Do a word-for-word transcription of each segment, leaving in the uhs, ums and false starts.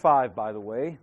five, by the way.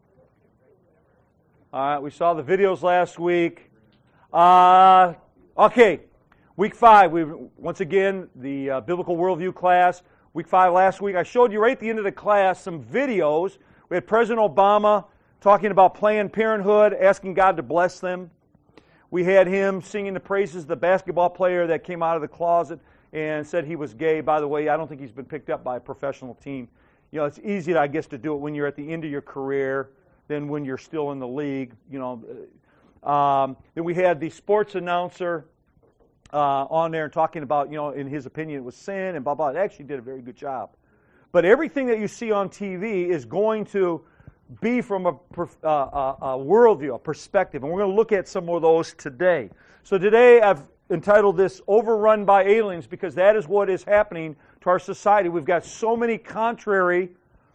All right, we saw the videos last week. Uh, okay, week five, we once again, the uh, Biblical Worldview class. Week five last week, I showed you right at the end of the class some videos. We had President Obama talking about Planned Parenthood, asking God to bless them. We had him singing the praises of the basketball player that came out of the closet and said he was gay. By the way, I don't think he's been picked up by a professional team. You know, it's easy, I guess, to do it when you're at the end of your career than when you're still in the league. You know, um, then we had the sports announcer uh, on there talking about, you know, in his opinion, it was sin and blah blah. It actually did a very good job. But everything that you see on T V is going to be from a, uh, a, a worldview, a perspective, and we're going to look at some of those today. So today I've entitled this "Overrun by Aliens" because that is what is happening to our society. We've got so many contrary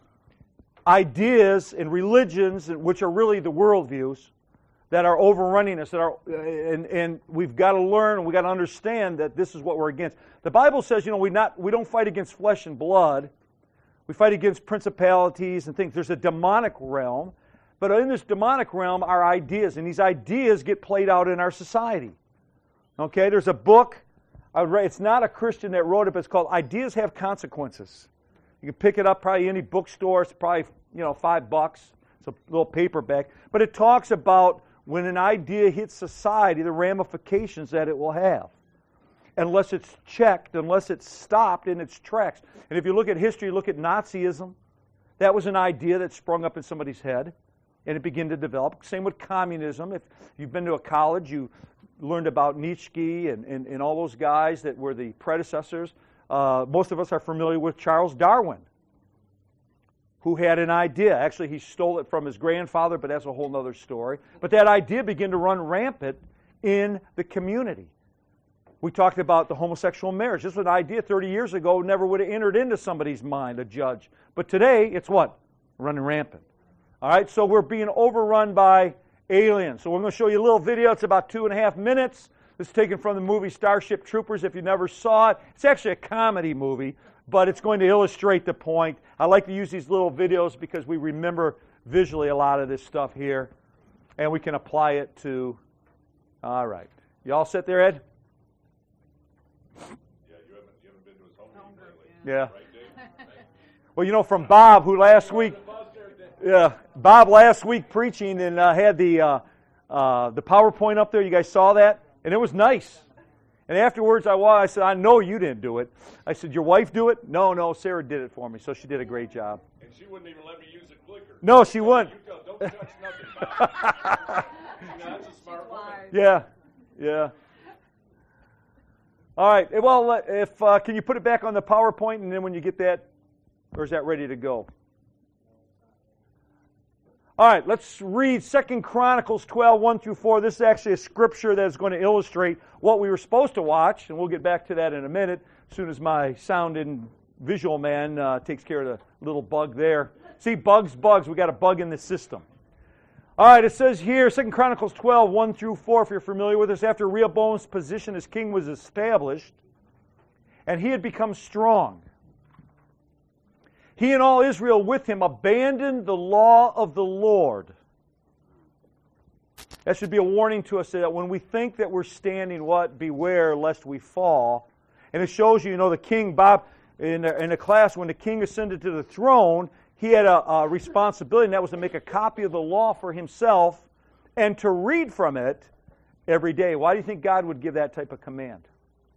ideas and religions, which are really the worldviews, that are overrunning us. That are, and, and we've got to learn, and we've got to understand that this is what we're against. The Bible says, you know, we not we don't fight against flesh and blood. We fight against principalities and things. There's a demonic realm, but in this demonic realm are ideas, and these ideas get played out in our society. Okay, there's a book. I would write, it's not a Christian that wrote it, but it's called "Ideas Have Consequences." You can pick it up probably any bookstore. It's probably, you know, five bucks. It's a little paperback. But it talks about when an idea hits society, the ramifications that it will have. Unless it's checked, unless it's stopped in its tracks. And if you look at history, look at Nazism. That was an idea that sprung up in somebody's head, and it began to develop. Same with communism. If you've been to a college, you learned about Nietzsche and, and, and all those guys that were the predecessors. Uh, most of us are familiar with Charles Darwin, who had an idea. Actually, he stole it from his grandfather, but that's a whole other story. But that idea began to run rampant in the community. We talked about the homosexual marriage. This was an idea thirty years ago, never would have entered into somebody's mind, a judge. But today, it's what? Running rampant. All right, so we're being overrun by aliens. So we're going to show you a little video. It's about two and a half minutes. This is taken from the movie Starship Troopers. If you never saw it, it's actually a comedy movie, but it's going to illustrate the point. I like to use these little videos because we remember visually a lot of this stuff here, and we can apply it to... All right. You all sit there, Ed? Yeah, you haven't, you haven't been to his home lately. Yeah. Right, Dave? Well, you know, from Bob, who last week... Yeah, Bob last week preaching and uh, had the uh, uh, the PowerPoint up there. You guys saw that? And it was nice. And afterwards, I, I said, I know you didn't do it. I said, your wife do it? No, no, Sarah did it for me, so she did a great job. And she wouldn't even let me use the clicker. No, she wouldn't. You go, don't touch nothing, Bob. You know, that's a smart woman. Yeah, yeah. All right, well, if uh, can you put it back on the PowerPoint, and then when you get that, or is that ready to go? All right, let's read Second Chronicles twelve, one through four. This is actually a scripture that is going to illustrate what we were supposed to watch, and we'll get back to that in a minute as soon as my sound and visual man uh, takes care of the little bug there. See, bugs, bugs. We got a bug in the system. All right, it says here, Second Chronicles twelve, one through four, if you're familiar with this. After Rehoboam's position as king was established, and he had become strong, he and all Israel with him abandoned the law of the Lord. That should be a warning to us that when we think that we're standing, what? Beware lest we fall. And it shows you, you know, the king, Bob, in a, in a class, when the king ascended to the throne, he had a, a responsibility, and that was to make a copy of the law for himself and to read from it every day. Why do you think God would give that type of command?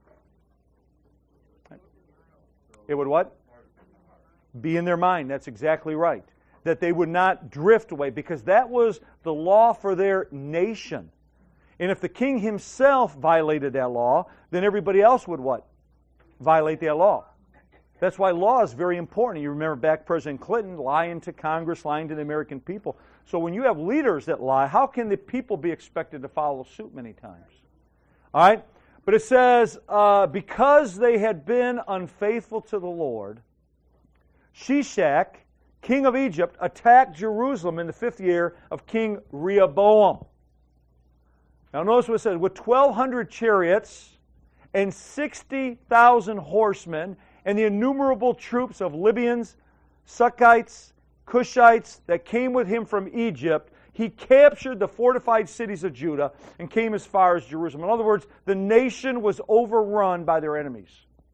It would what? Be in their mind. That's exactly right. That they would not drift away, because that was the law for their nation. And if the king himself violated that law, then everybody else would what? Violate that law. That's why law is very important. You remember back President Clinton lying to Congress, lying to the American people. So when you have leaders that lie, how can the people be expected to follow suit many times? All right? But it says, uh, because they had been unfaithful to the Lord, Shishak, king of Egypt, attacked Jerusalem in the fifth year of King Rehoboam. Now notice what it says, with twelve hundred chariots and sixty thousand horsemen and the innumerable troops of Libyans, Sukkites, Cushites that came with him from Egypt. He captured the fortified cities of Judah and came as far as Jerusalem. In other words, the nation was overrun by their enemies.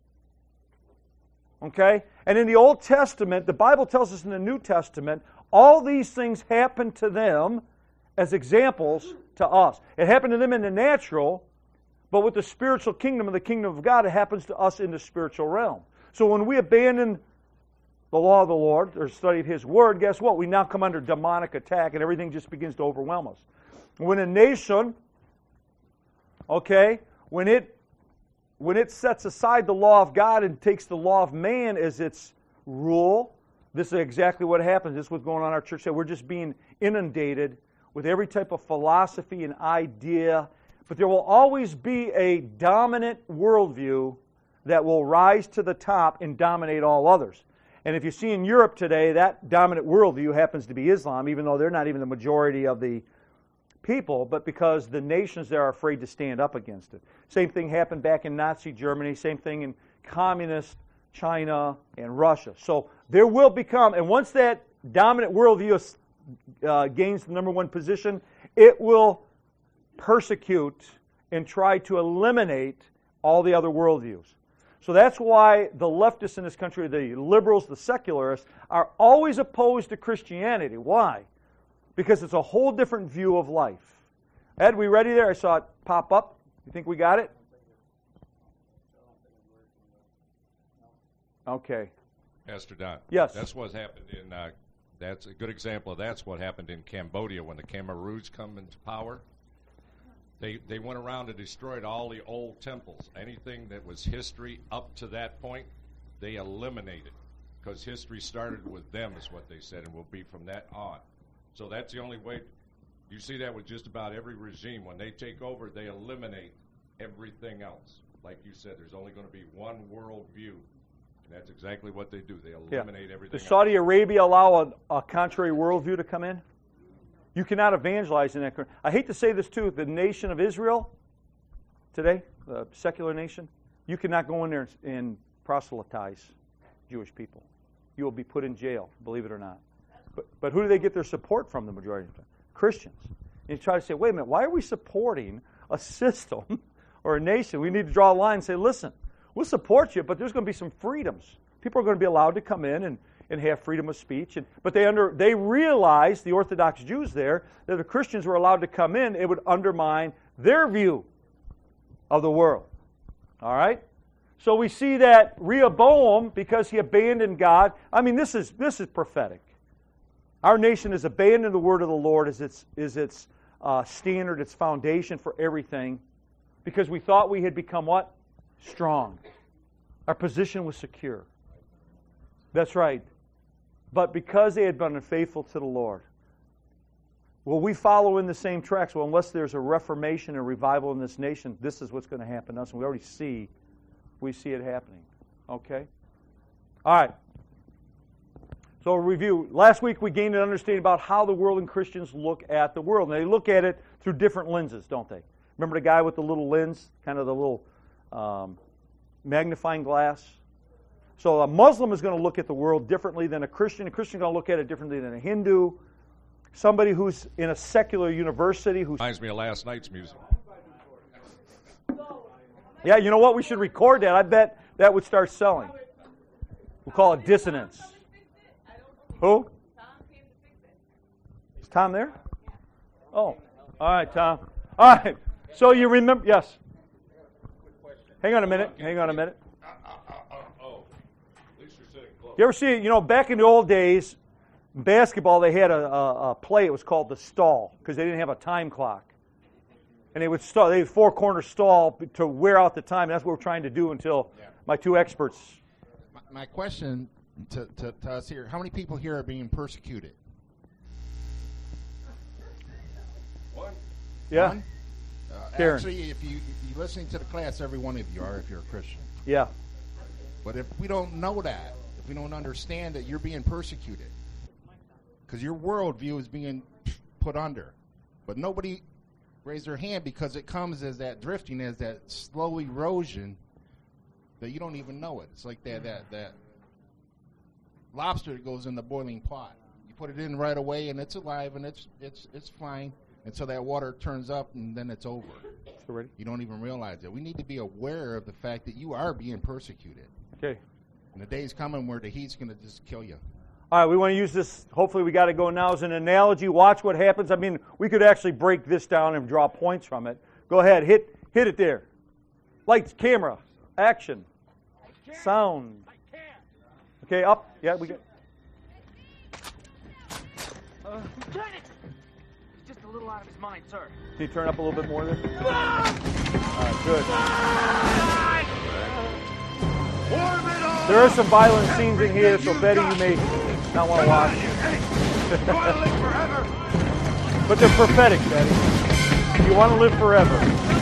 Okay? And in the Old Testament, the Bible tells us in the New Testament, all these things happened to them as examples to us. It happened to them in the natural, but with the spiritual kingdom and the kingdom of God, it happens to us in the spiritual realm. So when we abandon the law of the Lord, or studied His Word, guess what? We now come under demonic attack and everything just begins to overwhelm us. When a nation, okay, when it when it sets aside the law of God and takes the law of man as its rule, this is exactly what happens. This is what's going on in our church. We're just being inundated with every type of philosophy and idea, but there will always be a dominant worldview that will rise to the top and dominate all others. And if you see in Europe today, that dominant worldview happens to be Islam, even though they're not even the majority of the people, but because the nations there are afraid to stand up against it. Same thing happened back in Nazi Germany, same thing in communist China and Russia. So there will become, and once that dominant worldview uh, gains the number one position, it will persecute and try to eliminate all the other worldviews. So that's why the leftists in this country, the liberals, the secularists, are always opposed to Christianity. Why? Because it's a whole different view of life. Ed, we ready there? I saw it pop up. You think we got it? Okay. Pastor Don. Yes. That's what happened in, uh, that's a good example of that's what happened in Cambodia when the Khmer Rouge come into power. They they went around and destroyed all the old temples. Anything that was history up to that point, they eliminated. Because history started with them, is what they said, and will be from that on. So that's the only way. You see that with just about every regime. When they take over, they eliminate everything else. Like you said, there's only going to be one world view. And that's exactly what they do. They eliminate yeah. everything Does Saudi else. Arabia allow a, a contrary worldview to come in? You cannot evangelize in that country. I hate to say this too, the nation of Israel today, the secular nation, you cannot go in there and proselytize Jewish people. You will be put in jail, believe it or not. But, but who do they get their support from, the majority of the time? Christians. And you try to say, wait a minute, why are we supporting a system or a nation? We need to draw a line and say, listen, we'll support you, but there's going to be some freedoms. People are going to be allowed to come in and and have freedom of speech. And, but they under they realized, the Orthodox Jews there, that if Christians were allowed to come in, it would undermine their view of the world. All right? So we see that Rehoboam, because he abandoned God, I mean, this is this is prophetic. Our nation has abandoned the word of the Lord as its, is its uh, standard, its foundation for everything, because we thought we had become what? Strong. Our position was secure. That's right. But because they had been unfaithful to the Lord, will we follow in the same tracks? Well, unless there's a reformation and revival in this nation, this is what's going to happen to us. And we already see, we see it happening. Okay? All right. So a review. Last week we gained an understanding about how the world and Christians look at the world. And they look at it through different lenses, don't they? Remember the guy with the little lens, kind of the little um, magnifying glass? So a Muslim is going to look at the world differently than a Christian. A Christian is going to look at it differently than a Hindu. Somebody who's in a secular university who's... Reminds me of last night's music. Yeah, you know what? We should record that. I bet that would start selling. We'll call it dissonance. Who? Is Tom there? Oh. All right, Tom. All right. So you remember... Yes. Hang on a minute. Hang on a minute. You ever see, you know, back in the old days, in basketball, they had a, a, a play, it was called the stall, because they didn't have a time clock. And they would stall, they had four-corner stall to wear out the time, and that's what we're trying to do until yeah. my two experts. My, my question to, to, to us here, how many people here are being persecuted? One. Yeah. One? Uh, Karen. Actually, if, you, if you're listening to the class, every one of you are if you're a Christian. Yeah. But if we don't know that, if we don't understand that you're being persecuted, because your worldview is being put under, but nobody raised their hand because it comes as that drifting, as that slow erosion that you don't even know it. It's like that that that lobster that goes in the boiling pot. You put it in right away, and it's alive, and it's it's it's fine until that water turns up, and then it's over. So ready? You don't even realize it. We need to be aware of the fact that you are being persecuted. Okay. And the day's coming where the heat's going to just kill you. All right, we want to use this, hopefully we got to go now as an analogy. Watch what happens. I mean, we could actually break this down and draw points from it. Go ahead, hit hit it there. Lights, camera, action, sound. Okay, up. Yeah, we got. Uh, Lieutenant! He's just a little out of his mind, sir. Can you turn up a little bit more there? All right, good. There are some violent scenes in here, so Betty, you may not want to watch. But they're prophetic, Betty. You want to live forever.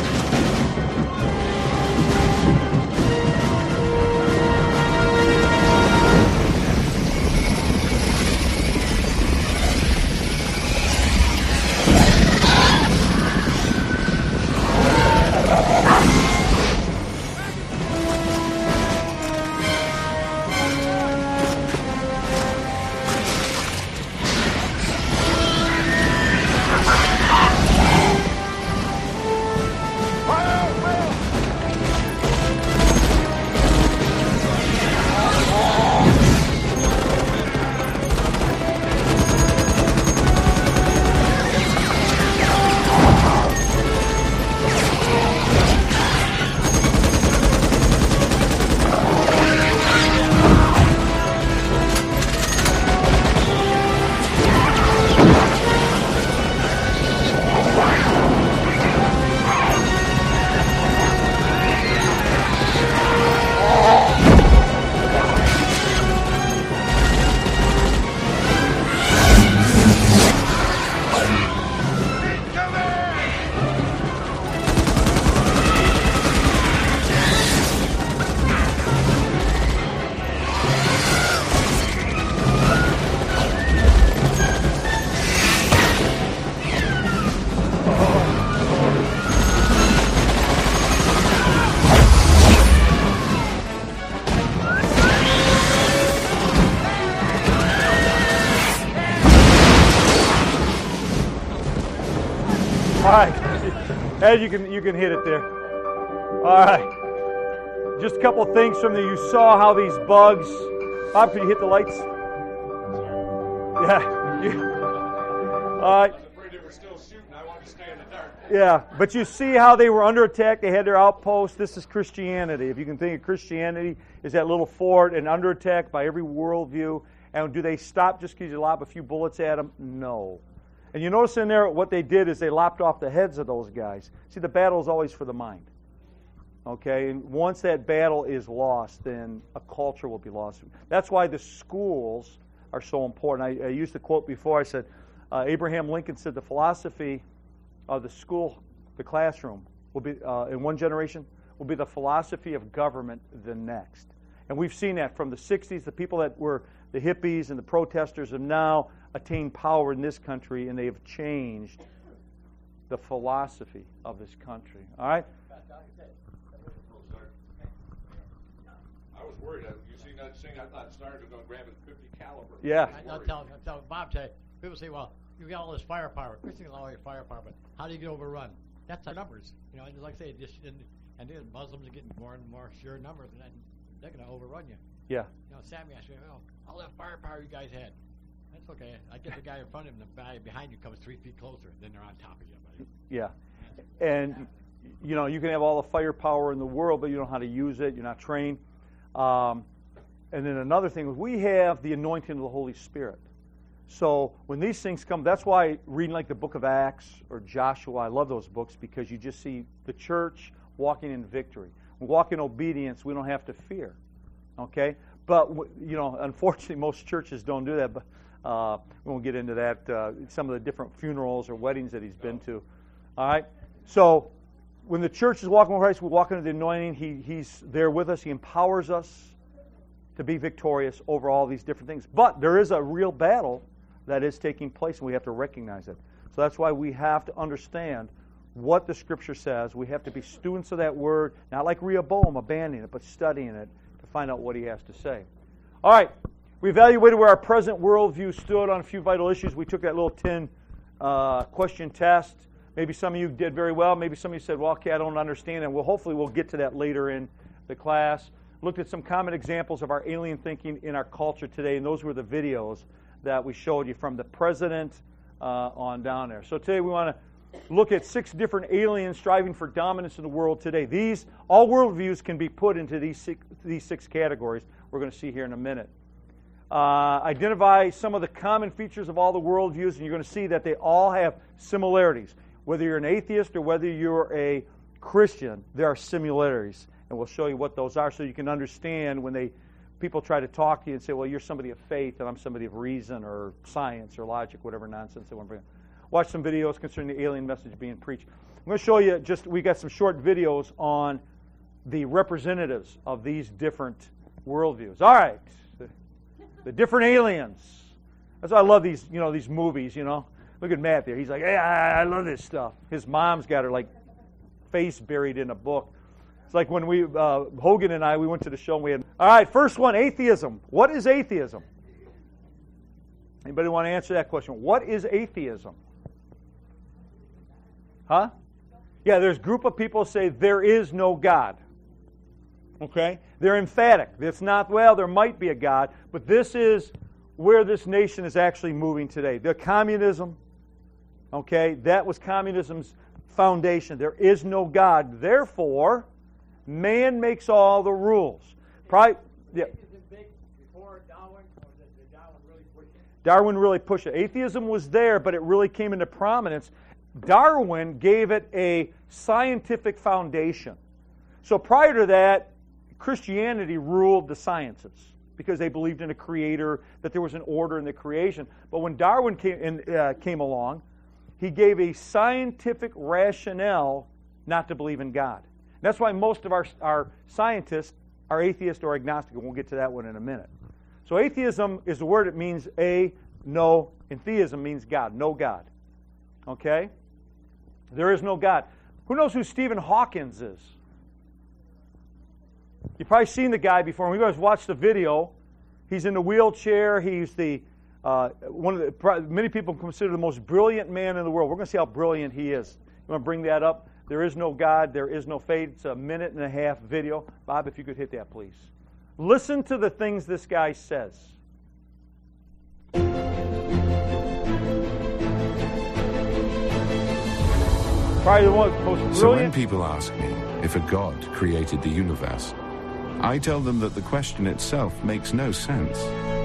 All right, Ed, you can you can hit it there. All right, just a couple of things from the. You saw how these bugs. Bob, can you hit the lights? Yeah. You, all right. Yeah, but you see how they were under attack. They had their outpost. This is Christianity. If you can think of Christianity, is that little fort and under attack by every worldview. And do they stop just because you lob a few bullets at them? No. And you notice in there what they did is they lopped off the heads of those guys. See, the battle is always for the mind. Okay, and once that battle is lost, then a culture will be lost. That's why the schools are so important. I, I used the quote before. I said, uh, Abraham Lincoln said the philosophy of the school, the classroom, will be uh, in one generation will be the philosophy of government the next. And we've seen that from the sixties. The people that were the hippies and the protesters have now attained power in this country, and they have changed the philosophy of this country. All right? I was worried. You seen that thing? I thought Stark was going to grab his fifty caliber. Yeah. I'll tell, I'll tell Bob, tell you, people say, well, you got all this firepower. Christians got all your firepower, but how do you get overrun? That's our numbers. You know, and like I say, just and, and then Muslims are getting more and more sure numbers, and then they're going to overrun you. Yeah. You know, Sammy asked me, oh, all that firepower you guys had. That's okay. I get the guy in front of him, the guy behind you comes three feet closer, then they're on top of you, buddy. Yeah. And, you know, you can have all the firepower in the world, but you don't know how to use it. You're not trained. Um, and then another thing, we have the anointing of the Holy Spirit. So when these things come, that's why reading like the book of Acts or Joshua, I love those books because you just see the church walking in victory. We walk in obedience, we don't have to fear. Okay? But, you know, unfortunately, most churches don't do that. But uh, we won't get into that, uh, some of the different funerals or weddings that he's been to. All right? So when the church is walking with Christ, we walk into the anointing. He, he's there with us. He empowers us to be victorious over all these different things. But there is a real battle that is taking place, and we have to recognize it. So that's why we have to understand what the Scripture says. We have to be students of that Word, not like Rehoboam, abandoning it, but studying it to find out what he has to say. All right, We evaluated where our present worldview stood on a few vital issues. We took that little ten uh, question test. Maybe some of you did very well. Maybe some of you said, well, okay, I don't understand. And we'll hopefully we'll get to that later in the class. Looked at some common examples of our alien thinking in our culture today, and those were the videos that we showed you from the president uh, on down there. So today we want to look at six different aliens striving for dominance in the world today. These, all worldviews can be put into these six, these six categories we're going to see here in a minute. Uh, identify some of the common features of all the worldviews, and you're going to see that they all have similarities. Whether you're an atheist or whether you're a Christian, there are similarities. And we'll show you what those are so you can understand when they people try to talk to you and say, well, you're somebody of faith and I'm somebody of reason or science or logic, whatever nonsense they want to bring. Watch some videos concerning the alien message being preached. I'm going to show you just, we got some short videos on the representatives of these different worldviews. All right. The, the different aliens. That's why I love these, you know, these movies, you know. Look at Matt there. He's like, hey, I, I love this stuff. His mom's got her, like, face buried in a book. It's like when we, uh, Hogan and I, we went to the show and we had, all right, first one, atheism. What is atheism? Anybody want to answer that question? What is atheism? Huh? Yeah, there's a group of people say there is no God. Okay? They're emphatic. It's not, well, there might be a God, but this is where this nation is actually moving today. The communism, okay, that was communism's foundation. There is no God. Therefore, man makes all the rules. Probably, yeah. Darwin really pushed it. Atheism was there, but it really came into prominence. Darwin gave it a scientific foundation. So prior to that, Christianity ruled the sciences because they believed in a creator, that there was an order in the creation. But when Darwin came, in, uh, came along, he gave a scientific rationale not to believe in God. That's why most of our, our scientists are atheist or agnostic, and we'll get to that one in a minute. So atheism is the word, it means a, no, and theism means God, no God. Okay? There is no God. Who knows who Stephen Hawkins is? You've probably seen the guy before. When you guys watch the video, he's in the wheelchair. He's the uh, one of the many people consider the most brilliant man in the world. We're going to see how brilliant he is. You want to bring that up? There is no God. There is no fate. It's a minute and a half video. Bob, if you could hit that, please. Listen to the things this guy says. Probably the one most brilliant. So when people ask me if a God created the universe, I tell them that the question itself makes no sense.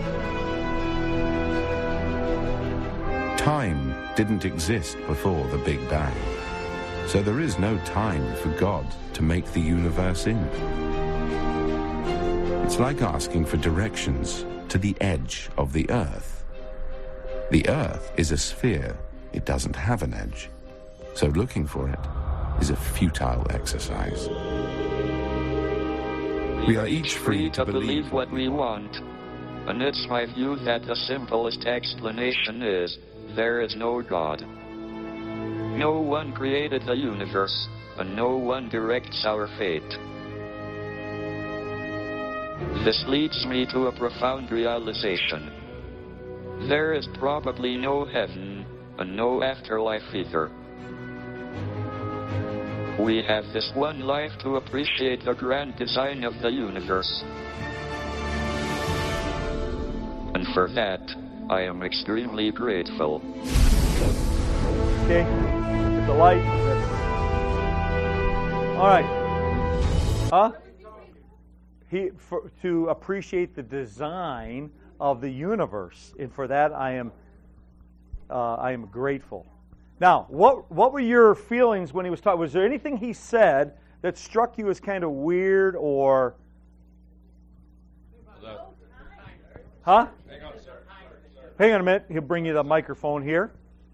Time didn't exist before the Big Bang, so there is no time for God to make the universe in. It's like asking for directions to the edge of the Earth. The Earth is a sphere. It doesn't have an edge. So looking for it is a futile exercise. We are each free to believe what we want. And it's my view that the simplest explanation is, there is no God. No one created the universe, and no one directs our fate. This leads me to a profound realization. There is probably no heaven, and no afterlife either. We have this one life to appreciate the grand design of the universe. And for that, I am extremely grateful. Okay, get the light. All right. Huh? He for, to appreciate the design of the universe, and for that I am uh, I am grateful. Now, what what were your feelings when he was talking? Was there anything he said that struck you as kind of weird or? Huh? Hang on, sir. Hang on a minute. He'll bring you the microphone here.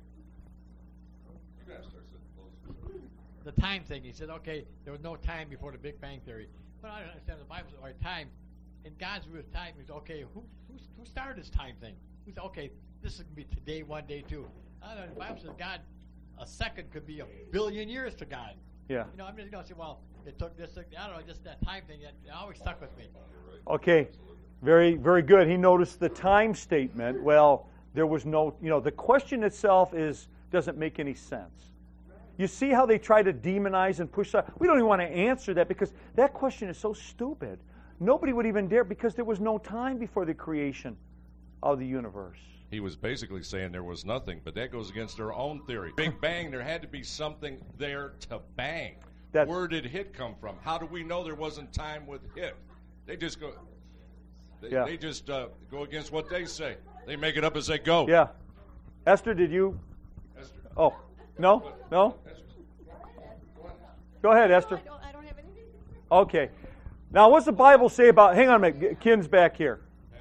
The time thing. He said, okay, there was no time before the Big Bang Theory. But I don't understand the Bible or time. In God's view of time, he said, okay, who, who who started this time thing? Who said, okay, this is going to be today, one day, two. I don't know. The Bible says God, a second could be a billion years to God. Yeah. You know, I'm just going to say, well, it took this, I don't know, just that time thing. That it always stuck with me. Okay. Very, very good. He noticed the time statement. Well, there was no, you know, the question itself is doesn't make any sense. You see how they try to demonize and push that? We don't even want to answer that because that question is so stupid. Nobody would even dare because there was no time before the creation of the universe. He was basically saying there was nothing, but that goes against their own theory. Big Bang, there had to be something there to bang. That's, Where did hit come from? How do we know there wasn't time with hit? They just go. They, yeah. they just uh, go against what they say. They make it up as they go. Yeah. Esther, did you? Esther. Oh, no, no. Go ahead, Esther. I don't, I don't have anything. Okay. Now, what's the Bible say about? Hang on a minute. Ken's back here.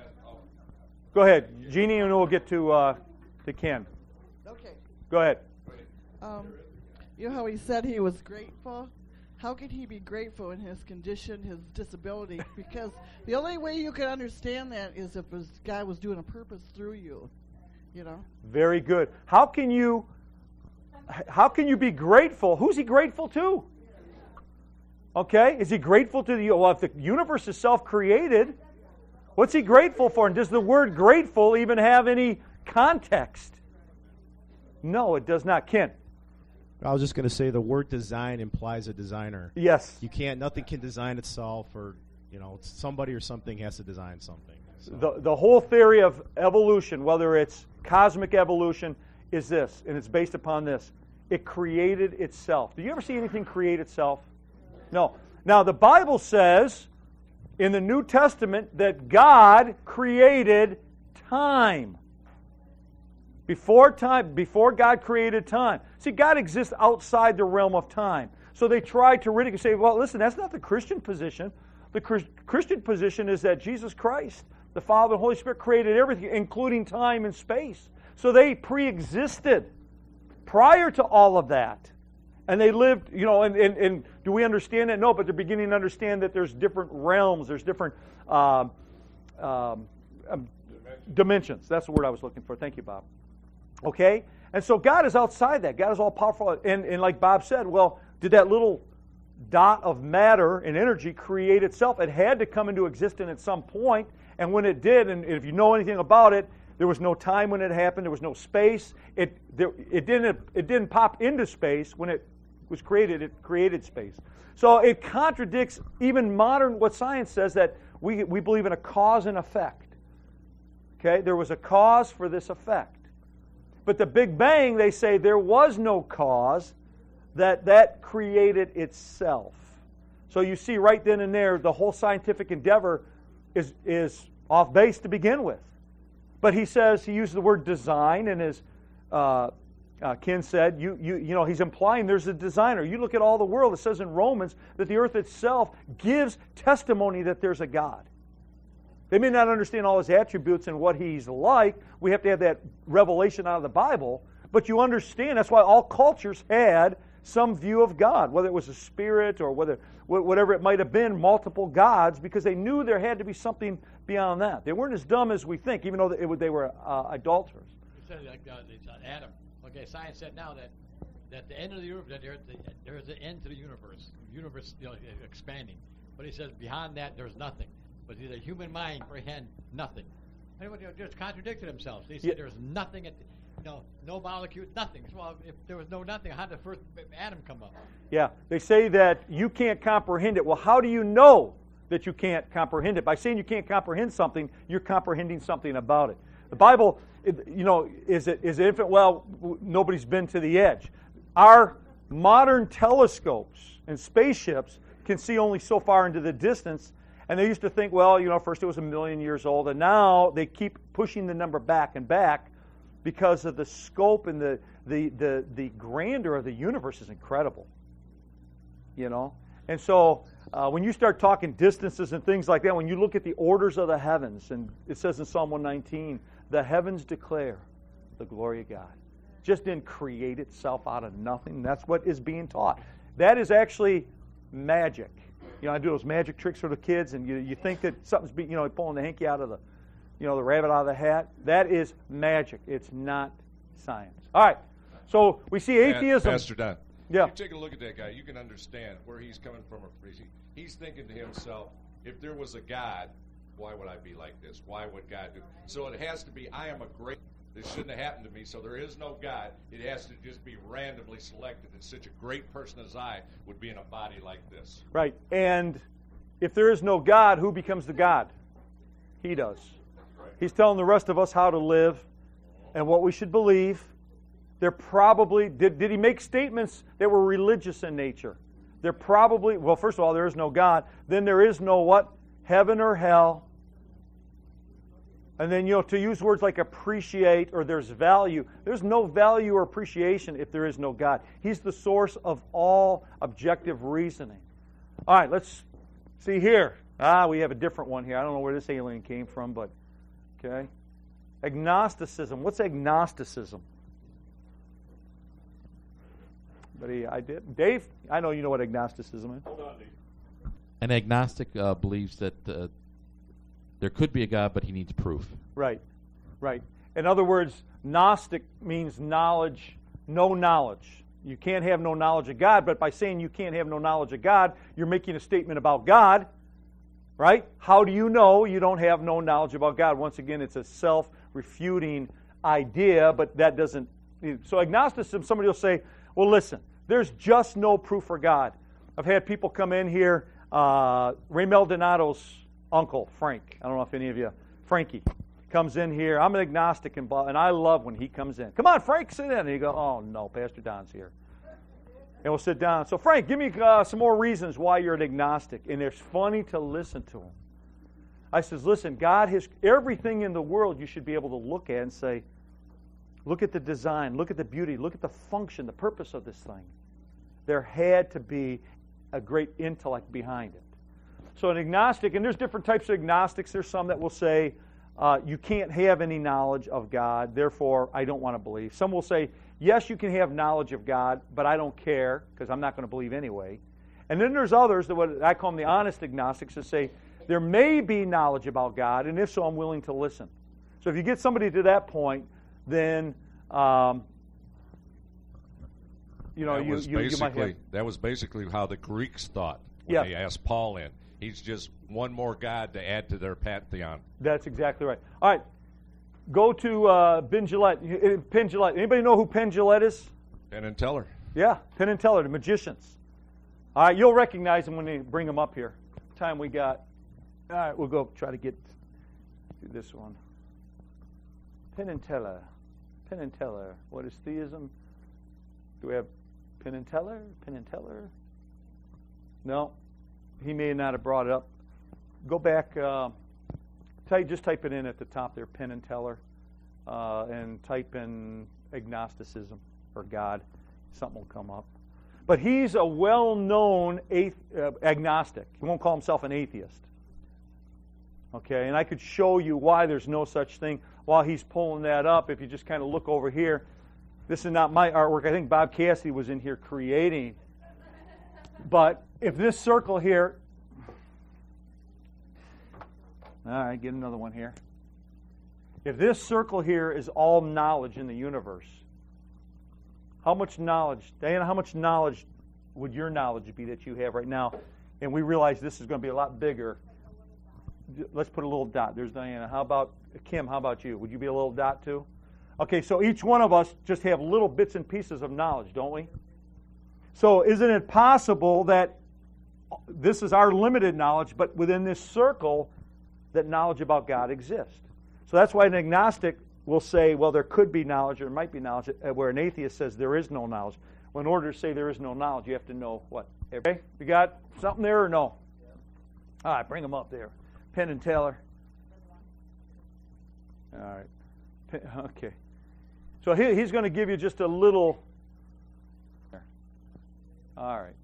Go ahead, Jeannie, and we'll get to uh, to Ken. Okay. Go ahead. Um, you know how he said he was grateful? How could he be grateful in his condition, his disability? Because the only way you can understand that is if this guy was doing a purpose through you, you know? Very good. How can you how can you be grateful? Who's he grateful to? Okay? Is he grateful to the well, if the universe is self-created, what's he grateful for? And does the word grateful even have any context? No, it does not. Ken. I was just going to say the word design implies a designer. Yes. You can't, nothing can design itself, or, you know, somebody or something has to design something. So. The, the whole theory of evolution, whether it's cosmic evolution, is this, and it's based upon this. It created itself. Do you ever see anything create itself? No. Now, the Bible says in the New Testament that God created time. Before time, before God created time. See, God exists outside the realm of time. So they try to ridicule, say, well, listen, that's not the Christian position. The Christian position is that Jesus Christ, the Father and Holy Spirit, created everything, including time and space. So they pre-existed prior to all of that. And they lived, you know, and, and, and do we understand that? No, but they're beginning to understand that there's different realms, there's different um, um, um, dimensions. That's the word I was looking for. Thank you, Bob. Okay? And so God is outside that. God is all powerful. And, and like Bob said, well, did that little dot of matter and energy create itself? It had to come into existence at some point. And when it did, and if you know anything about it, there was no time when it happened. There was no space. It, there, it, didn't, it didn't pop into space. When it was created, it created space. So it contradicts even modern, what science says, that we, we believe in a cause and effect. Okay? There was a cause for this effect. But the Big Bang, they say there was no cause, that that created itself. So you see right then and there, the whole scientific endeavor is, is off base to begin with. But he says, he used the word design, and as uh, uh, Ken said, you, you, you know, he's implying there's a designer. You look at all the world, it says in Romans that the earth itself gives testimony that there's a God. They may not understand all his attributes and what he's like. We have to have that revelation out of the Bible. But you understand, that's why all cultures had some view of God, whether it was a spirit or whether whatever it might have been, multiple gods, because they knew there had to be something beyond that. They weren't as dumb as we think, even though they, they were uh, idolaters. You said like uh, it's, uh, Adam. Okay, science said now that that the end of the universe, that there, there is an end to the universe. The universe, you know, expanding. But he says beyond that, there's nothing. But the human mind comprehend nothing. Anyway, they just contradicted themselves. They said yeah. there's nothing at the, you know, no molecule, nothing. Well, if there was no nothing, how did the first atom come up? Yeah, they say that you can't comprehend it. Well, how do you know that you can't comprehend it? By saying you can't comprehend something, you're comprehending something about it. The Bible, you know, is it is it infinite? Well, nobody's been to the edge. Our modern telescopes and spaceships can see only so far into the distance. And they used to think, well, you know, first it was a million years old, and now they keep pushing the number back and back because of the scope and the the the, the grandeur of the universe is incredible. You know? And so uh, when you start talking distances and things like that, when you look at the orders of the heavens, and it says in Psalm one nineteen, the heavens declare the glory of God. Just didn't create itself out of nothing. That's what is being taught. That is actually magic. You know, I do those magic tricks for the kids, and you you think that something's be, you know, pulling the hanky out of the, you know, the rabbit out of the hat. That is magic. It's not science. All right. So we see atheism. Pastor Don. Yeah. You take a look at that guy. You can understand where he's coming from. He's thinking to himself, if there was a God, why would I be like this? Why would God do? So it has to be, I am a great, this shouldn't have happened to me, so there is no God. It has to just be randomly selected, and such a great person as I would be in a body like this. Right. And if there is no God, who becomes the God? He does. He's telling the rest of us how to live and what we should believe. They're probably, did, did he make statements that were religious in nature? They're probably, well, first of all, there is no God. Then there is no what? Heaven or hell. And then, you know, to use words like appreciate or there's value. There's no value or appreciation if there is no God. He's the source of all objective reasoning. All right, let's see here. Ah, we have a different one here. I don't know where this alien came from, but, okay. Agnosticism. What's agnosticism? But he, I did. Dave, I know you know what agnosticism is. Hold on, Dave. An agnostic uh, believes that uh, there could be a God, but he needs proof. Right, right. In other words, Gnostic means knowledge, no knowledge. You can't have no knowledge of God, but by saying you can't have no knowledge of God, you're making a statement about God, right? How do you know you don't have no knowledge about God? Once again, it's a self-refuting idea, but that doesn't... So agnosticism, somebody will say, well, listen, there's just no proof for God. I've had people come in here, uh, Ray Maldonato's uncle, Frank, I don't know if any of you, Frankie, comes in here. I'm an agnostic, and, and I love when he comes in. Come on, Frank, sit in. And you go, oh, no, Pastor Don's here. And we'll sit down. So, Frank, give me uh, some more reasons why you're an agnostic. And it's funny to listen to him. I says, listen, God has everything in the world you should be able to look at and say, look at the design, look at the beauty, look at the function, the purpose of this thing. There had to be a great intellect behind it. So an agnostic, and there's different types of agnostics. There's some that will say, uh, you can't have any knowledge of God, therefore I don't want to believe. Some will say, yes, you can have knowledge of God, but I don't care because I'm not going to believe anyway. And then there's others, that what I call them the honest agnostics, that say, there may be knowledge about God, and if so, I'm willing to listen. So if you get somebody to that point, then um, you know that you, was you, you might have... That was basically how the Greeks thought when yeah. they asked Paul in. He's just one more God to add to their pantheon. That's exactly right. All right, go to uh, Ben Gillette. Penn Jillette. Anybody know who Penn Jillette is? Penn and Teller. Yeah, Penn and Teller, the magicians. All right, you'll recognize them when they bring them up here. Time we got. All right, we'll go try to get to this one. Penn and Teller. Penn and Teller. What is theism? Do we have Penn and Teller? Penn and Teller? No. He may not have brought it up. Go back. Uh, type, just type it in at the top there, Penn and Teller, uh, and type in agnosticism or God. Something will come up. But he's a well-known athe- uh, agnostic. He won't call himself an atheist. Okay, and I could show you why there's no such thing while he's pulling that up. If you just kind of look over here, this is not my artwork. I think Bob Cassidy was in here creating. But if this circle here, all right, get another one here. If this circle here is all knowledge in the universe, how much knowledge, Diana, how much knowledge would your knowledge be that you have right now? And we realize this is going to be a lot bigger. Let's put a little dot. There's Diana. How about Kim? How about you? Would you be a little dot too? Okay, so each one of us just have little bits and pieces of knowledge, don't we? So isn't it possible that this is our limited knowledge, but within this circle, that knowledge about God exists? So that's why an agnostic will say, well, there could be knowledge or there might be knowledge, where an atheist says there is no knowledge. Well, in order to say there is no knowledge, you have to know what? Okay, you got something there or no? All right, bring them up there. Penn and Teller. All right. Okay. So he, he's going to give you just a little... All right.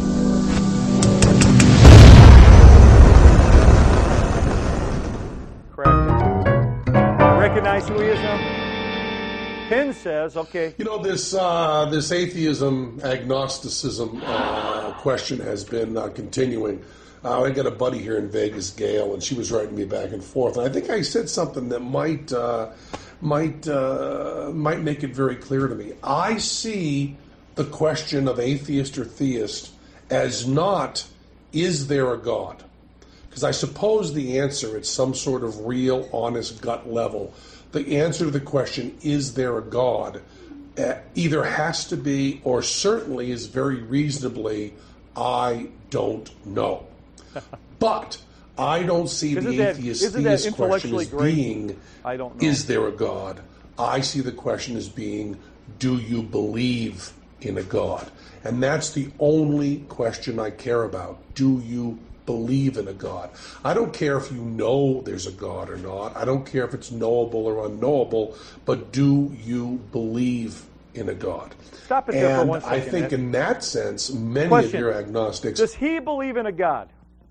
Correct. Recognize who he is now? Penn says, okay. You know, this uh, this atheism, agnosticism uh, question has been uh, continuing. Uh, I got a buddy here in Vegas, Gail, and she was writing me back and forth. And I think I said something that might uh, might uh, might make it very clear to me. I see the question of atheist or theist as not, is there a God? Because I suppose the answer at some sort of real, honest gut level, the answer to the question, is there a God, uh, either has to be or certainly is very reasonably, I don't know. But I don't see Isn't the that- atheist isn't that theist question intellectually as great? being, I don't know. is there a God? I see the question as being, do you believe in a God? And that's the only question I care about. Do you believe in a God? I don't care if you know there's a God or not. I don't care if it's knowable or unknowable, but do you believe in a God? Stop it there for And one second. I think Ed. in that sense, many Question. of your agnostics... Does he believe in a God?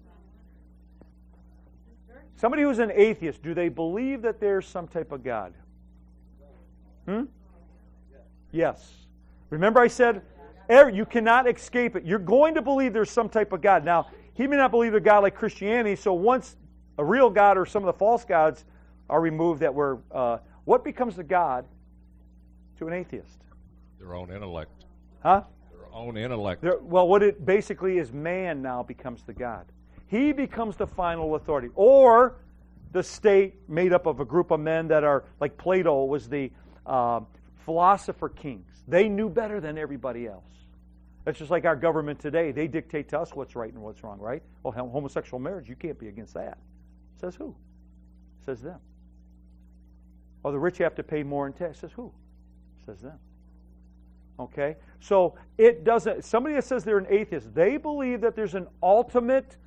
Somebody who's an atheist, do they believe that there's some type of God? Hmm? Yes. Remember I said, er, you cannot escape it. You're going to believe there's some type of God. Now, he may not believe a God like Christianity, so once a real God or some of the false gods are removed that were, uh, what becomes the God to an atheist? Their own intellect. Huh? Their own intellect. There, well, what it basically is, man now becomes the God. He becomes the final authority. Or the state made up of a group of men that are, like Plato was the uh, philosopher kings. They knew better than everybody else. That's just like our government today. They dictate to us what's right and what's wrong, right? Well, homosexual marriage, you can't be against that. Says who? Says them. Oh, the rich have to pay more in tax. Says who? Says them. Okay? So it doesn't, somebody that says they're an atheist, they believe that there's an ultimate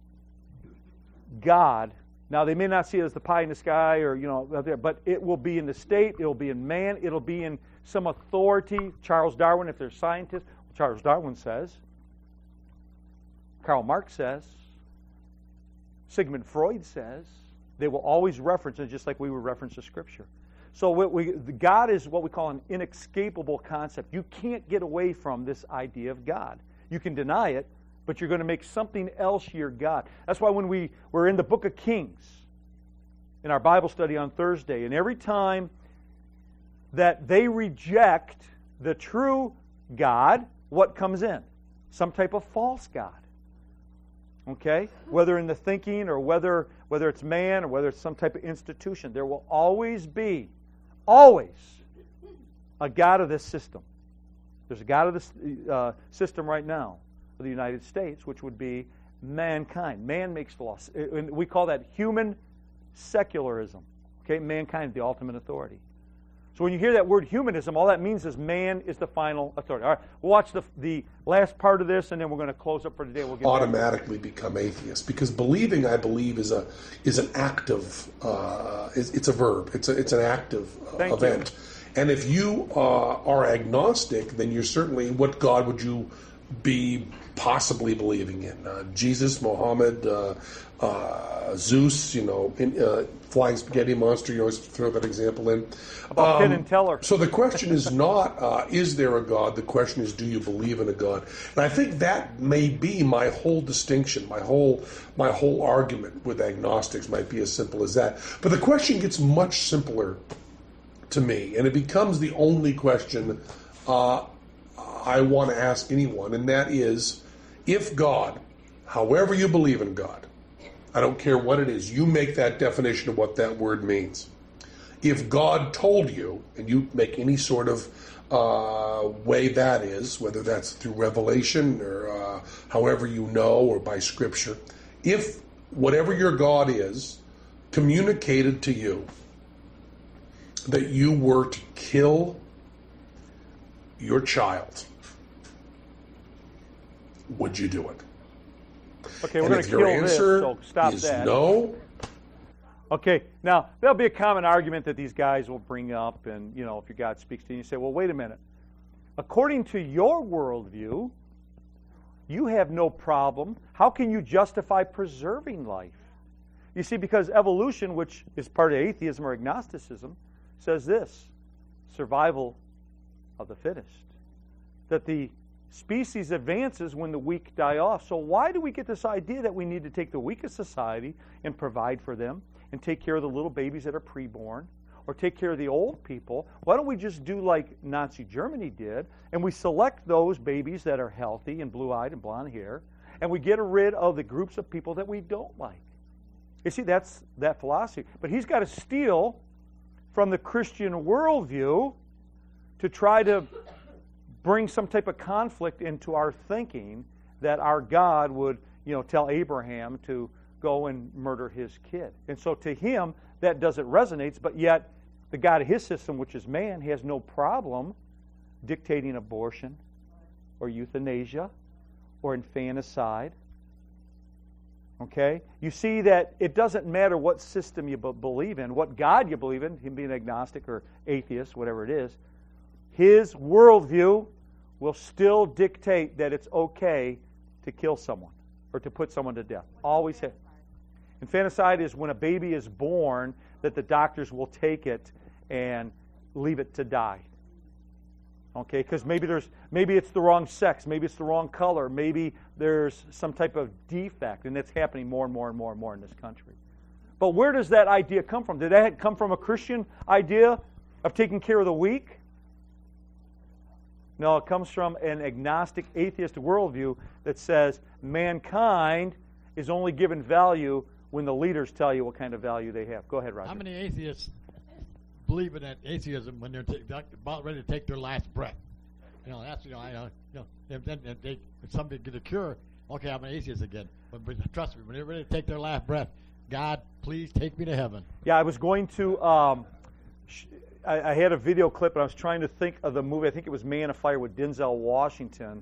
God. Now, they may not see it as the pie in the sky or, you know, out there, but it will be in the state, it will be in man, it'll be in some authority. Charles Darwin, if they're scientists, Charles Darwin says. Karl Marx says. Sigmund Freud says. They will always reference it just like we would reference the Scripture. So what we, God is what we call an inescapable concept. You can't get away from this idea of God. You can deny it, but you're going to make something else your God. That's why when we were in the book of Kings, in our Bible study on Thursday, and every time that they reject the true God, what comes in? Some type of false God. Okay? Whether in the thinking or whether whether it's man or whether it's some type of institution, there will always be, always, a God of this system. There's a God of this uh, system right now for the United States, which would be mankind. Man makes the laws. We call that human secularism. Okay? Mankind, the ultimate authority. So when you hear that word humanism, all that means is man is the final authority. All right, we'll watch the the last part of this, and then we're going to close up for today. We'll get automatically become atheist, because believing, I believe, is a is an active. Uh, it's, it's a verb. It's a it's an active uh, Thank event. You. And if you uh, are agnostic, then you're certainly, what God would you be possibly believing in? Uh, Jesus, Muhammad, uh, uh, Zeus, you know, in, uh, flying spaghetti monster, you always throw that example in. About Um, Penn and Teller. So the question is not, uh, is there a God? The question is, do you believe in a God? And I think that may be my whole distinction, my whole my whole argument with agnostics might be as simple as that. But the question gets much simpler to me, and it becomes the only question uh, I want to ask anyone, and that is, if God, however you believe in God, I don't care what it is, you make that definition of what that word means. If God told you, and you make any sort of uh, way that is, whether that's through revelation or uh, however you know or by Scripture, if whatever your God is communicated to you that you were to kill your child, would you do it? Okay, we're And going if to your kill this, answer so stop is that. no, Okay, now, there'll be a common argument that these guys will bring up, and, you know, if your God speaks to you, you say, well, wait a minute. According to your worldview, you have no problem. How can you justify preserving life? You see, because evolution, which is part of atheism or agnosticism, says this: survival of the fittest. That the species advances when the weak die off. So why do we get this idea that we need to take the weakest society and provide for them and take care of the little babies that are preborn or take care of the old people? Why don't we just do like Nazi Germany did, and we select those babies that are healthy and blue-eyed and blonde hair, and we get rid of the groups of people that we don't like? You see, that's that philosophy. But he's got to steal from the Christian worldview to try to bring some type of conflict into our thinking that our God would, you know, tell Abraham to go and murder his kid. And so to him, that doesn't resonate, but yet the God of his system, which is man, has no problem dictating abortion or euthanasia or infanticide. Okay? You see that it doesn't matter what system you b- believe in, what God you believe in, him being agnostic or atheist, whatever it is, his worldview will still dictate that it's okay to kill someone or to put someone to death. Always have. Infanticide is when a baby is born that the doctors will take it and leave it to die. Okay, because maybe there's maybe it's the wrong sex, maybe it's the wrong color, maybe there's some type of defect, and that's happening more and more and more and more in this country. But where does that idea come from? Did that come from a Christian idea of taking care of the weak? No, it comes from an agnostic, atheist worldview that says mankind is only given value when the leaders tell you what kind of value they have. Go ahead, Roger. How many atheists believe in that atheism when they're t- about ready to take their last breath? You know, that's, you know, I know, you know, if, then if, they, if somebody get a cure, okay, I'm an atheist again. But, but trust me, when they're ready to take their last breath, God, please take me to heaven. Yeah, I was going to, um, sh- I, I had a video clip, and I was trying to think of the movie. I think it was Man of Fire with Denzel Washington.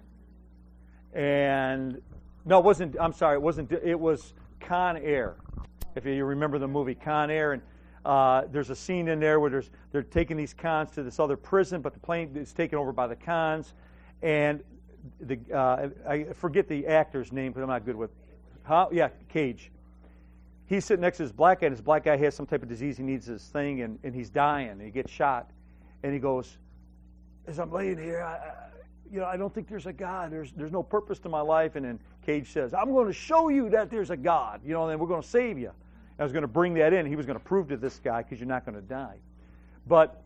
And, no, it wasn't, I'm sorry, it wasn't, it was Con Air. If you remember the movie Con Air, and uh, there's a scene in there where there's they're taking these cons to this other prison, but the plane is taken over by the cons, and the uh, I forget the actor's name because I'm not good with, huh? Yeah, Cage. He's sitting next to this black guy, and this black guy has some type of disease. He needs this thing, and, and he's dying. And he gets shot, and he goes, as I'm laying here, I, I, you know, I don't think there's a God. There's there's no purpose to my life. And then Cage says, I'm going to show you that there's a God. You know, and then we're going to save you. I was going to bring that in. He was going to prove to this guy because you're not going to die. But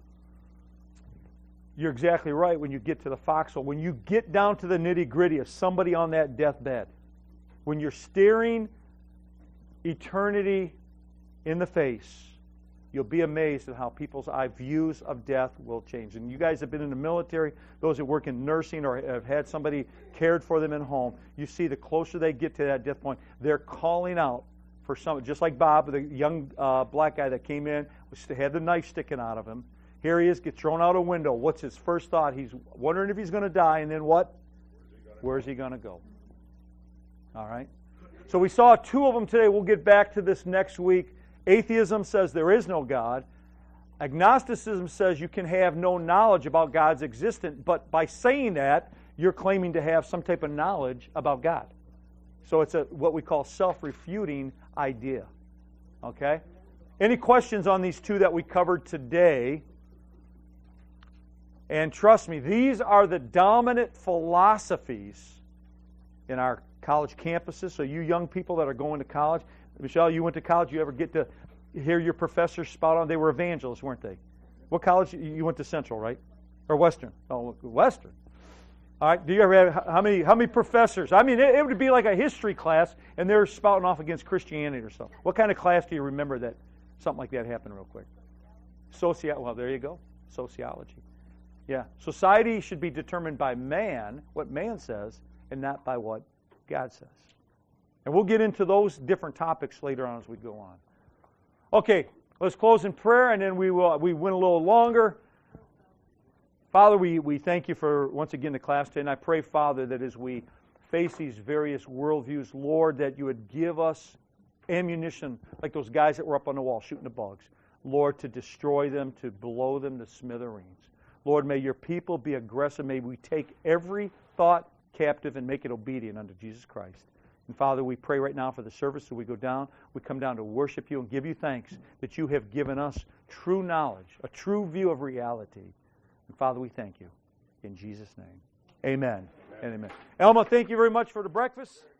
you're exactly right when you get to the foxhole. When you get down to the nitty-gritty of somebody on that deathbed, when you're staring eternity in the face, you'll be amazed at how people's eye views of death will change. And you guys have been in the military, those that work in nursing or have had somebody cared for them in home, you see the closer they get to that death point, they're calling out for some, just like Bob, the young uh, black guy that came in, had the knife sticking out of him. Here he is, gets thrown out a window. What's his first thought? He's wondering if he's going to die, and then what? Where's he going to go? All right? So we saw two of them today. We'll get back to this next week. Atheism says there is no God. Agnosticism says you can have no knowledge about God's existence, but by saying that, you're claiming to have some type of knowledge about God. So it's a what we call self-refuting idea. Okay? Any questions on these two that we covered today? And trust me, these are the dominant philosophies in our college campuses. So you young people that are going to college, Michelle, you went to college. You ever get to hear your professors spout on? They were evangelists, weren't they? What college? You went to Central, right? Or Western? Oh, Western. All right. Do you ever have how many how many professors? I mean, it, it would be like a history class, and they're spouting off against Christianity or something. What kind of class do you remember that something like that happened real quick? Soci. Well, there you go. Sociology. Yeah. Society should be determined by man, what man says, and not by what God says. And we'll get into those different topics later on as we go on. Okay, let's close in prayer, and then we will we went a little longer. Father, we, we thank you for, once again, the class today. And I pray, Father, that as we face these various worldviews, Lord, that you would give us ammunition, like those guys that were up on the wall shooting the bugs. Lord, to destroy them, to blow them to smithereens. Lord, may your people be aggressive. May we take every thought captive and make it obedient unto Jesus Christ. And Father, we pray right now for the service as we go down. We come down to worship you and give you thanks that you have given us true knowledge, a true view of reality. And Father, we thank you. In Jesus' name, amen, amen. And amen. Elma, thank you very much for the breakfast.